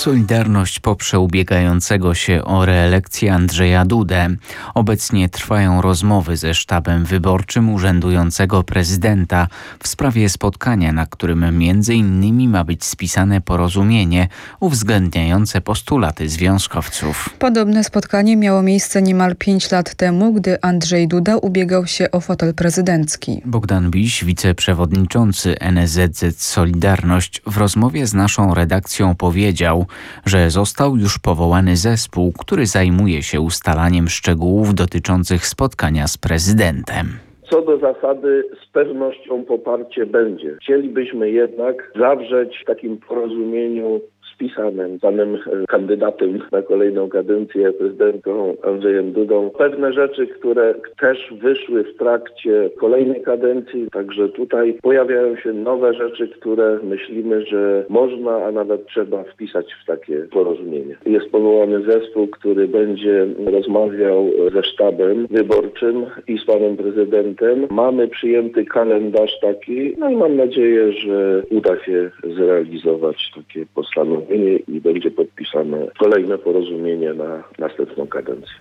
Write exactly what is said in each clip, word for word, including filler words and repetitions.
Solidarność poprze ubiegającego się o reelekcję Andrzeja Dudę. Obecnie trwają rozmowy ze sztabem wyborczym urzędującego prezydenta w sprawie spotkania, na którym między innymi ma być spisane porozumienie uwzględniające postulaty związkowców. Podobne spotkanie miało miejsce niemal pięć lat temu, gdy Andrzej Duda ubiegał się o fotel prezydencki. Bogdan Biś, wiceprzewodniczący N S Z Z Solidarność, w rozmowie z naszą redakcją powiedział, że został już powołany zespół, który zajmuje się ustalaniem szczegółów dotyczących spotkania z prezydentem. Co do zasady z pewnością poparcie będzie. Chcielibyśmy jednak zawrzeć w takim porozumieniu spisanym panem kandydatem na kolejną kadencję prezydentką Andrzejem Dudą pewne rzeczy, które też wyszły w trakcie kolejnej kadencji. Także tutaj pojawiają się nowe rzeczy, które myślimy, że można, a nawet trzeba wpisać w takie porozumienie. Jest powołany zespół, który będzie rozmawiał ze sztabem wyborczym i z panem prezydentem. Mamy przyjęty kalendarz taki, no i mam nadzieję, że uda się zrealizować takie postanowienie i będzie podpisane kolejne porozumienie na następną kadencję.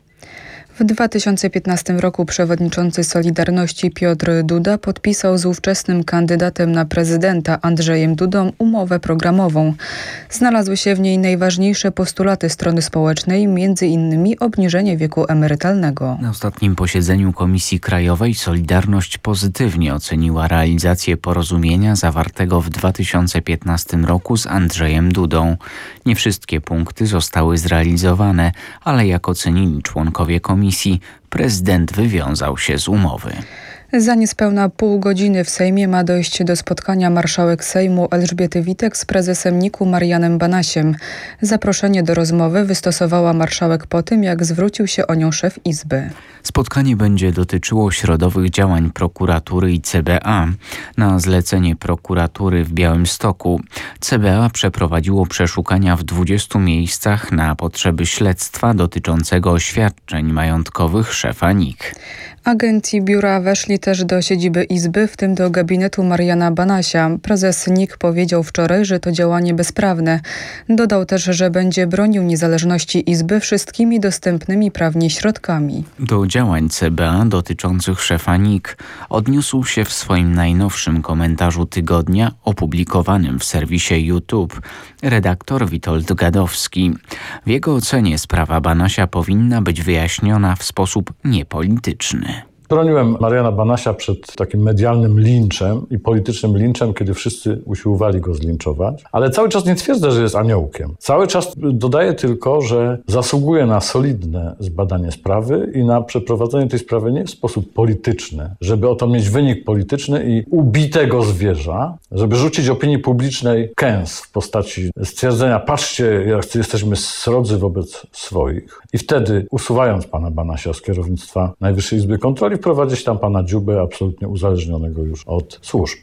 W dwa tysiące piętnastym roku przewodniczący Solidarności Piotr Duda podpisał z ówczesnym kandydatem na prezydenta Andrzejem Dudą umowę programową. Znalazły się w niej najważniejsze postulaty strony społecznej, między innymi obniżenie wieku emerytalnego. Na ostatnim posiedzeniu Komisji Krajowej Solidarność pozytywnie oceniła realizację porozumienia zawartego w dwa tysiące piętnastym roku z Andrzejem Dudą. Nie wszystkie punkty zostały zrealizowane, ale jak ocenili członkowie komisji, Komisji, prezydent wywiązał się z umowy. Za niespełna pół godziny w Sejmie ma dojść do spotkania marszałek Sejmu Elżbiety Witek z prezesem N I K-u Marianem Banasiem. Zaproszenie do rozmowy wystosowała marszałek po tym, jak zwrócił się o nią szef Izby. Spotkanie będzie dotyczyło środowych działań prokuratury i C B A. Na zlecenie prokuratury w Białymstoku C B A przeprowadziło przeszukania w dwudziestu miejscach na potrzeby śledztwa dotyczącego oświadczeń majątkowych szefa N I K. Agenci biura weszli też do siedziby Izby, w tym do gabinetu Mariana Banasia. Prezes N I K powiedział wczoraj, że to działanie bezprawne. Dodał też, że będzie bronił niezależności Izby wszystkimi dostępnymi prawnie środkami. Do działań C B A dotyczących szefa N I K odniósł się w swoim najnowszym komentarzu tygodnia opublikowanym w serwisie YouTube redaktor Witold Gadowski. W jego ocenie sprawa Banasia powinna być wyjaśniona w sposób niepolityczny. Broniłem Mariana Banasia przed takim medialnym linczem i politycznym linczem, kiedy wszyscy usiłowali go zlinczować. Ale cały czas nie twierdzę, że jest aniołkiem. Cały czas dodaję tylko, że zasługuje na solidne zbadanie sprawy i na przeprowadzenie tej sprawy nie w sposób polityczny, żeby oto mieć wynik polityczny i ubitego zwierza, żeby rzucić opinii publicznej kęs w postaci stwierdzenia, patrzcie, jak jesteśmy srodzy wobec swoich. I wtedy, usuwając pana Banasia z kierownictwa Najwyższej Izby Kontroli, wprowadzić tam pana Dziubę, absolutnie uzależnionego już od służb.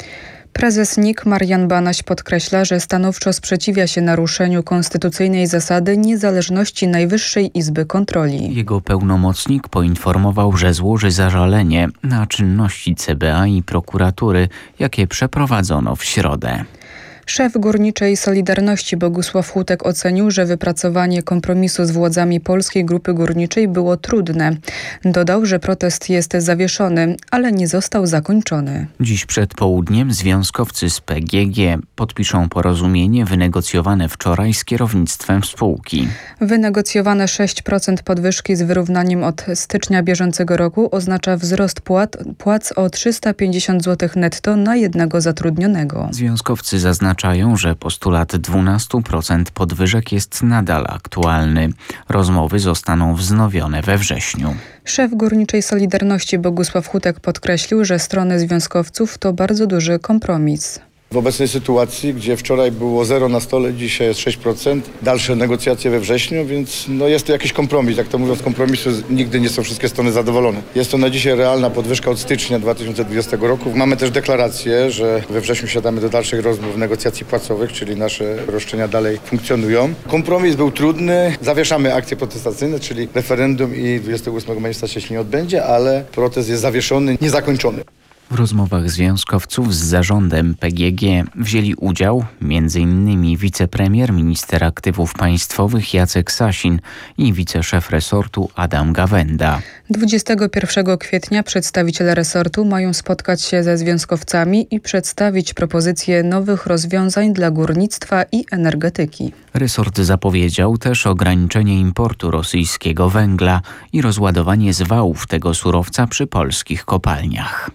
Prezes N I K Marian Banaś podkreśla, że stanowczo sprzeciwia się naruszeniu konstytucyjnej zasady niezależności Najwyższej Izby Kontroli. Jego pełnomocnik poinformował, że złoży zażalenie na czynności C B A i prokuratury, jakie przeprowadzono w środę. Szef Górniczej Solidarności Bogusław Hutek ocenił, że wypracowanie kompromisu z władzami Polskiej Grupy Górniczej było trudne. Dodał, że protest jest zawieszony, ale nie został zakończony. Dziś przed południem związkowcy z P G G podpiszą porozumienie wynegocjowane wczoraj z kierownictwem spółki. Wynegocjowane sześć procent podwyżki z wyrównaniem od stycznia bieżącego roku oznacza wzrost płat, płac o trzysta pięćdziesiąt złotych netto na jednego zatrudnionego. Związkowcy zaznaczają, że postulat dwanaście procent podwyżek jest nadal aktualny. Rozmowy zostaną wznowione we wrześniu. Szef Górniczej Solidarności Bogusław Hutek podkreślił, że strony związkowców to bardzo duży kompromis. W obecnej sytuacji, gdzie wczoraj było zero na stole, dzisiaj jest sześć procent, dalsze negocjacje we wrześniu, więc no jest to jakiś kompromis. Jak to mówiąc, kompromisu nigdy nie są wszystkie strony zadowolone. Jest to na dzisiaj realna podwyżka od stycznia dwa tysiące dwudziestego roku. Mamy też deklarację, że we wrześniu siadamy do dalszych rozmów negocjacji płacowych, czyli nasze roszczenia dalej funkcjonują. Kompromis był trudny. Zawieszamy akcje protestacyjne, czyli referendum i dwudziestego ósmego maja się nie odbędzie, ale protest jest zawieszony, niezakończony. W rozmowach związkowców z zarządem P G G wzięli udział między innymi wicepremier, minister aktywów państwowych Jacek Sasin i wiceszef resortu Adam Gawenda. dwudziestego pierwszego kwietnia przedstawiciele resortu mają spotkać się ze związkowcami i przedstawić propozycje nowych rozwiązań dla górnictwa i energetyki. Resort zapowiedział też ograniczenie importu rosyjskiego węgla i rozładowanie zwałów tego surowca przy polskich kopalniach.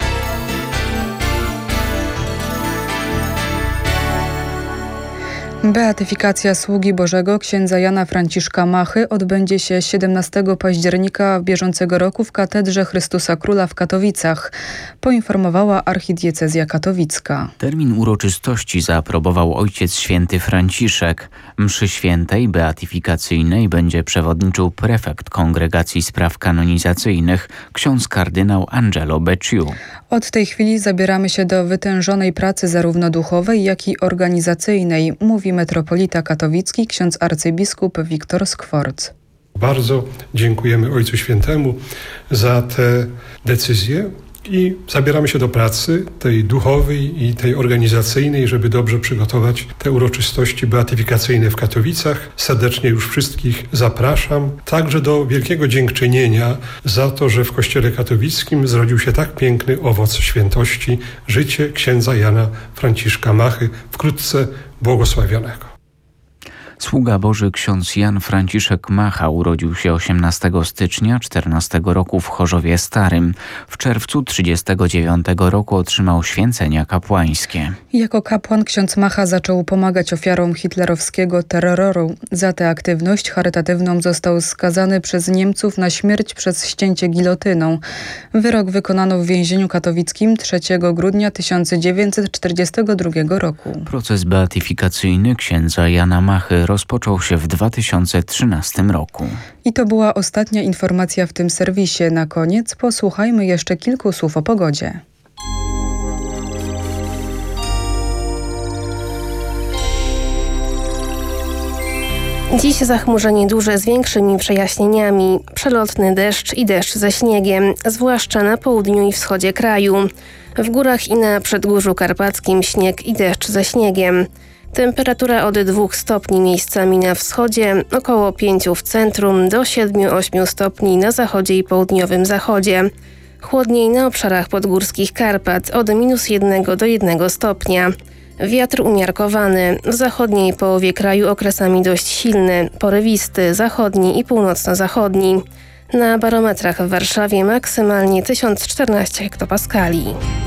Beatyfikacja sługi Bożego księdza Jana Franciszka Machy odbędzie się siedemnastego października bieżącego roku w Katedrze Chrystusa Króla w Katowicach, poinformowała archidiecezja katowicka. Termin uroczystości zaaprobował ojciec święty Franciszek. Mszy świętej beatyfikacyjnej będzie przewodniczył prefekt Kongregacji Spraw Kanonizacyjnych, ksiądz kardynał Angelo Becciu. Od tej chwili zabieramy się do wytężonej pracy zarówno duchowej, jak i organizacyjnej, mówi metropolita katowicki ksiądz arcybiskup Wiktor Skworc. Bardzo dziękujemy Ojcu Świętemu za te decyzje i zabieramy się do pracy tej duchowej i tej organizacyjnej, żeby dobrze przygotować te uroczystości beatyfikacyjne w Katowicach. Serdecznie już wszystkich zapraszam, także do wielkiego dziękczynienia za to, że w Kościele Katowickim zrodził się tak piękny owoc świętości, życie księdza Jana Franciszka Machy, wkrótce błogosławionego. Sługa Boży ksiądz Jan Franciszek Macha urodził się osiemnastego stycznia czternastego roku w Chorzowie Starym. W czerwcu trzydziestego dziewiątego roku otrzymał święcenia kapłańskie. Jako kapłan ksiądz Macha zaczął pomagać ofiarom hitlerowskiego terroru. Za tę aktywność charytatywną został skazany przez Niemców na śmierć przez ścięcie gilotyną. Wyrok wykonano w więzieniu katowickim trzeciego grudnia tysiąc dziewięćset czterdziestego drugiego roku. Proces beatyfikacyjny księdza Jana Machy rozpoczął się w dwa tysiące trzynastym roku. I to była ostatnia informacja w tym serwisie. Na koniec posłuchajmy jeszcze kilku słów o pogodzie. Dziś zachmurzenie duże z większymi przejaśnieniami. Przelotny deszcz i deszcz ze śniegiem, zwłaszcza na południu i wschodzie kraju. W górach i na przedgórzu karpackim śnieg i deszcz ze śniegiem. Temperatura od dwóch stopni miejscami na wschodzie, około pięciu w centrum, do siedmiu ośmiu stopni na zachodzie i południowym zachodzie. Chłodniej na obszarach podgórskich Karpat od minus jednego do jednego stopnia. Wiatr umiarkowany, w zachodniej połowie kraju okresami dość silny, porywisty, zachodni i północno-zachodni. Na barometrach w Warszawie maksymalnie tysiąc czternaście hektopaskali.